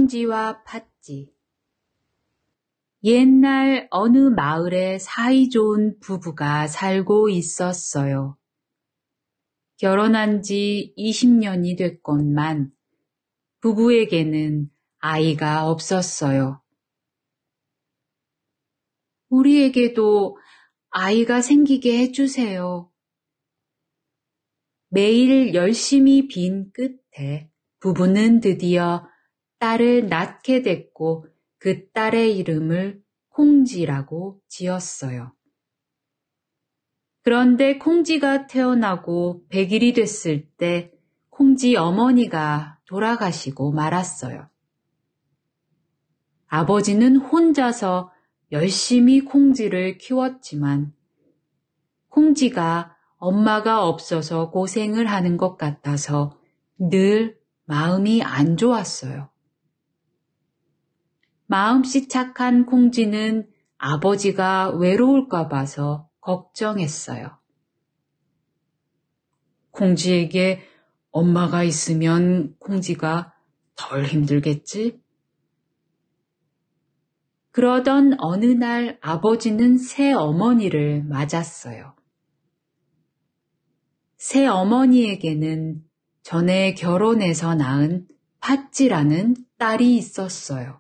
콩지와 팥쥐. 옛날 어느 마을에 사이좋은 부부가 살고 있었어요. 결혼한 지 20년이 됐건만 부부에게는 아이가 없었어요. 우리에게도 아이가 생기게 해주세요. 매일 열심히 빈 끝에 부부는 드디어 딸을 낳게 됐고 그 딸의 이름을 콩지라고 지었어요. 그런데 콩지가 태어나고 100일이 됐을 때 콩지 어머니가 돌아가시고 말았어요. 아버지는 혼자서 열심히 콩지를 키웠지만 콩지가 엄마가 없어서 고생을 하는 것 같아서 늘 마음이 안 좋았어요. 마음씨 착한 콩지는 아버지가 외로울까 봐서 걱정했어요. 콩지에게 엄마가 있으면 콩지가 덜 힘들겠지? 그러던 어느 날 아버지는 새 어머니를 맞았어요. 새 어머니에게는 전에 결혼해서 낳은 팥쥐라는 딸이 있었어요.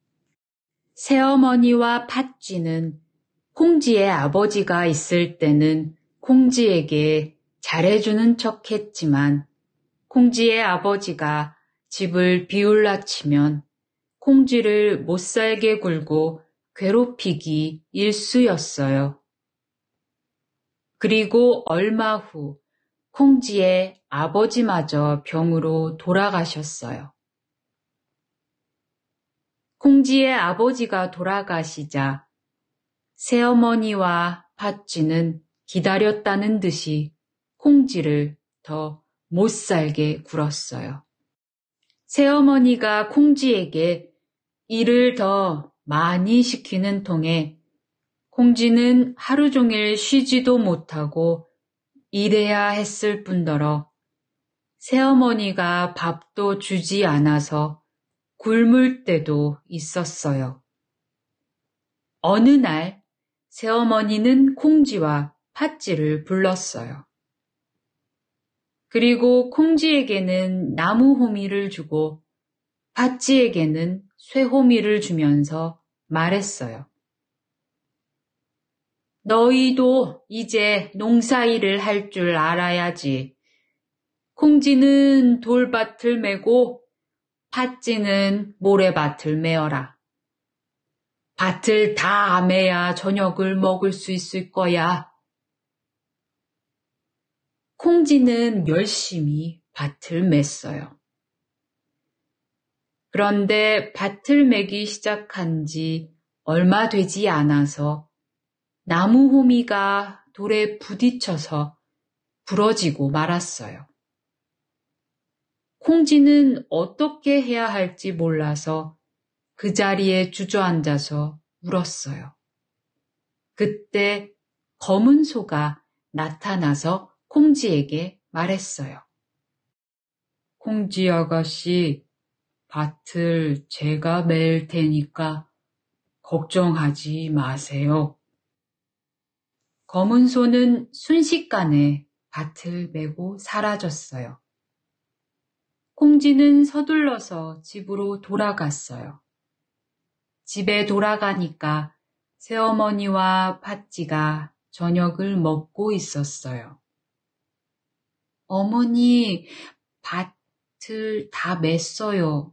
새어머니와 팥쥐는 콩지의 아버지가 있을 때는 콩지에게 잘해주는 척 했지만 콩지의 아버지가 집을 비울라치면 콩지를 못살게 굴고 괴롭히기 일쑤였어요. 그리고 얼마 후 콩지의 아버지마저 병으로 돌아가셨어요. 콩지의 아버지가 돌아가시자 새어머니와 팥쥐는 기다렸다는 듯이 콩지를 더 못살게 굴었어요. 새어머니가 콩지에게 일을 더 많이 시키는 통에 콩지는 하루 종일 쉬지도 못하고 일해야 했을 뿐더러 새어머니가 밥도 주지 않아서 굶을 때도 있었어요. 어느 날 새어머니는 콩지와 팥쥐를 불렀어요. 그리고 콩지에게는 나무 호미를 주고 팥쥐에게는 쇠호미를 주면서 말했어요. 너희도 이제 농사일을 할 줄 알아야지. 콩지는 돌밭을 메고 팥쥐는 모래밭을 메어라. 밭을 다 메야 저녁을 먹을 수 있을 거야. 콩지는 열심히 밭을 맸어요. 그런데 밭을 메기 시작한 지 얼마 되지 않아서 나무 호미가 돌에 부딪혀서 부러지고 말았어요. 콩지는 어떻게 해야 할지 몰라서 그 자리에 주저앉아서 울었어요. 그때 검은 소가 나타나서 콩지에게 말했어요. 콩지 아가씨, 밭을 제가 맬 테니까 걱정하지 마세요. 검은 소는 순식간에 밭을 메고 사라졌어요. 콩지는 서둘러서 집으로 돌아갔어요. 집에 돌아가니까 새어머니와 팥쥐가 저녁을 먹고 있었어요. 어머니, 밭을 다 맸어요.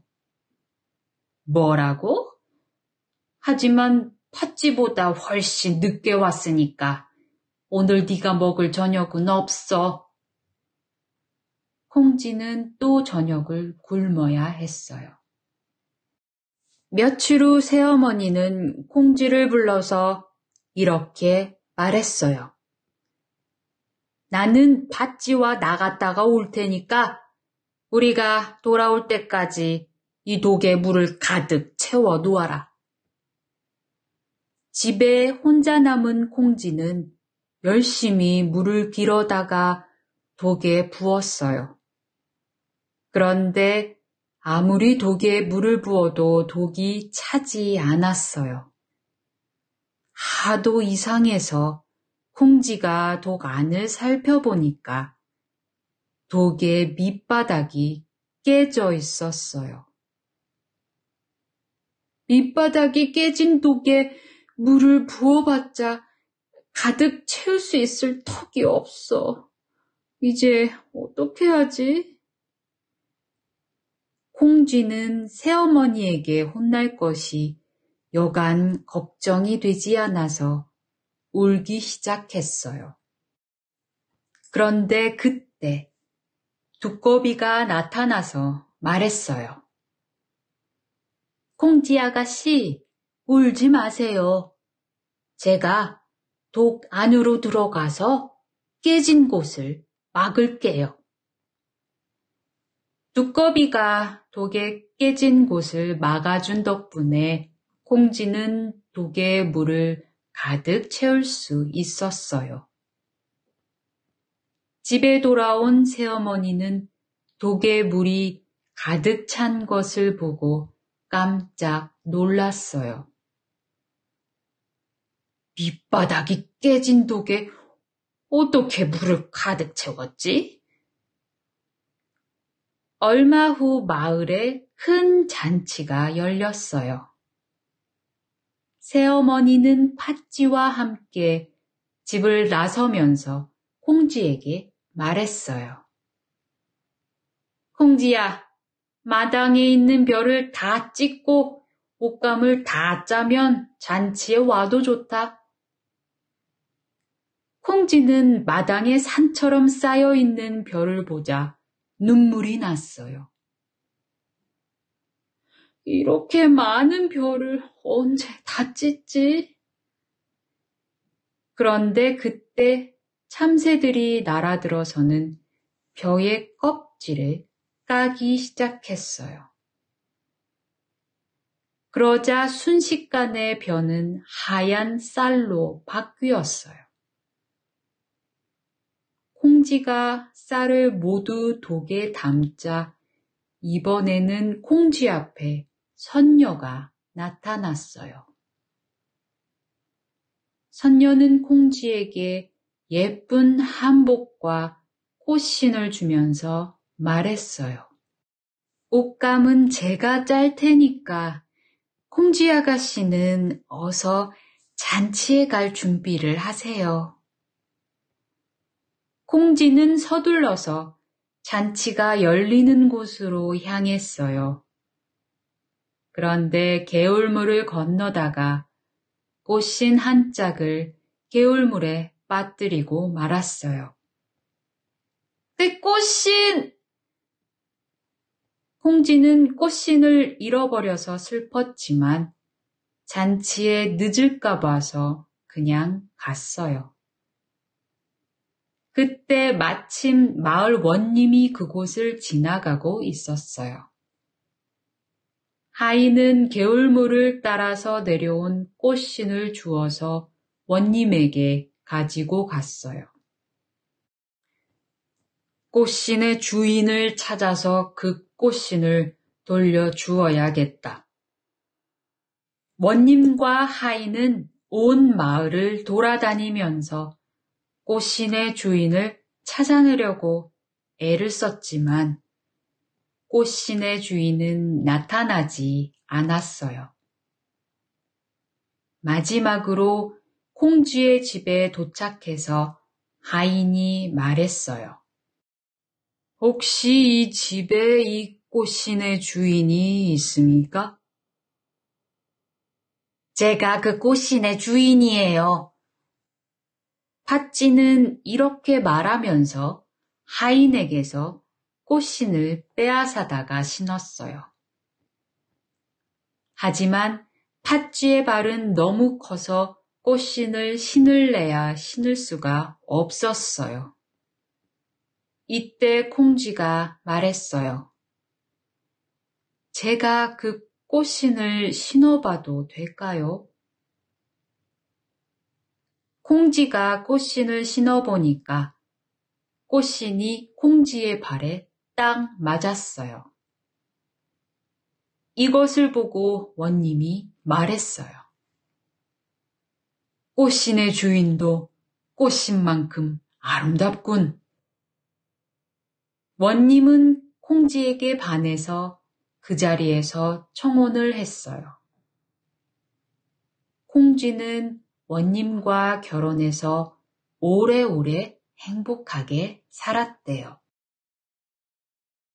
뭐라고? 하지만 팥쥐보다 훨씬 늦게 왔으니까 오늘 네가 먹을 저녁은 없어. 콩지는 또 저녁을 굶어야 했어요. 며칠 후 새어머니는 콩지를 불러서 이렇게 말했어요. 나는 팥쥐와 나갔다가 올 테니까 우리가 돌아올 때까지 이 독에 물을 가득 채워 놓아라. 집에 혼자 남은 콩지는 열심히 물을 길어다가 독에 부었어요. 그런데 아무리 독에 물을 부어도 독이 차지 않았어요. 하도 이상해서 콩쥐가 독 안을 살펴보니까 독의 밑바닥이 깨져 있었어요. 밑바닥이 깨진 독에 물을 부어봤자 가득 채울 수 있을 턱이 없어. 이제 어떻게 하지? 콩쥐는 새어머니에게 혼날 것이 여간 걱정이 되지 않아서 울기 시작했어요. 그런데 그때 두꺼비가 나타나서 말했어요. 콩쥐 아가씨, 울지 마세요. 제가 독 안으로 들어가서 깨진 곳을 막을게요. 두꺼비가 독에 깨진 곳을 막아준 덕분에 콩쥐는 독의 물을 가득 채울 수 있었어요. 집에 돌아온 새어머니는 독의 물이 가득 찬 것을 보고 깜짝 놀랐어요. 밑바닥이 깨진 독에 어떻게 물을 가득 채웠지? 얼마 후 마을에 큰 잔치가 열렸어요. 새어머니는 팥쥐와 함께 집을 나서면서 콩쥐에게 말했어요. 콩쥐야, 마당에 있는 별을 다 찍고 옷감을 다 짜면 잔치에 와도 좋다. 콩쥐는 마당에 산처럼 쌓여있는 별을 보자 눈물이 났어요. 이렇게 많은 별을 언제 다 찢지? 그런데 그때 참새들이 날아들어서는 벼의 껍질을 까기 시작했어요. 그러자 순식간에 벼는 하얀 쌀로 바뀌었어요. 콩쥐가 쌀을 모두 독에 담자 이번에는 콩쥐 앞에 선녀가 나타났어요. 선녀는 콩쥐에게 예쁜 한복과 꽃신을 주면서 말했어요. 옷감은 제가 짤 테니까 콩쥐 아가씨는 어서 잔치에 갈 준비를 하세요. 콩쥐는 서둘러서 잔치가 열리는 곳으로 향했어요. 그런데 개울물을 건너다가 꽃신 한 짝을 개울물에 빠뜨리고 말았어요. 내 꽃신! 콩쥐는 꽃신을 잃어버려서 슬펐지만 잔치에 늦을까 봐서 그냥 갔어요. 그때 마침 마을 원님이 그곳을 지나가고 있었어요. 하인은 개울물을 따라서 내려온 꽃신을 주어서 원님에게 가지고 갔어요. 꽃신의 주인을 찾아서 그 꽃신을 돌려주어야겠다. 원님과 하인은 온 마을을 돌아다니면서 꽃신의 주인을 찾아내려고 애를 썼지만 꽃신의 주인은 나타나지 않았어요. 마지막으로 콩쥐의 집에 도착해서 하인이 말했어요. 혹시 이 집에 이 꽃신의 주인이 있습니까? 제가 그 꽃신의 주인이에요. 팥쥐는 이렇게 말하면서 하인에게서 꽃신을 빼앗아다가 신었어요. 하지만 팥쥐의 발은 너무 커서 꽃신을 신을래야 신을 수가 없었어요. 이때 콩쥐가 말했어요. 제가 그 꽃신을 신어봐도 될까요? 콩쥐가 꽃신을 신어보니까 꽃신이 콩쥐의 발에 딱 맞았어요. 이것을 보고 원님이 말했어요. 꽃신의 주인도 꽃신 만큼 아름답군. 원님은 콩쥐에게 반해서 그 자리에서 청혼을 했어요. 콩쥐는 원님과 결혼해서 오래오래 행복하게 살았대요.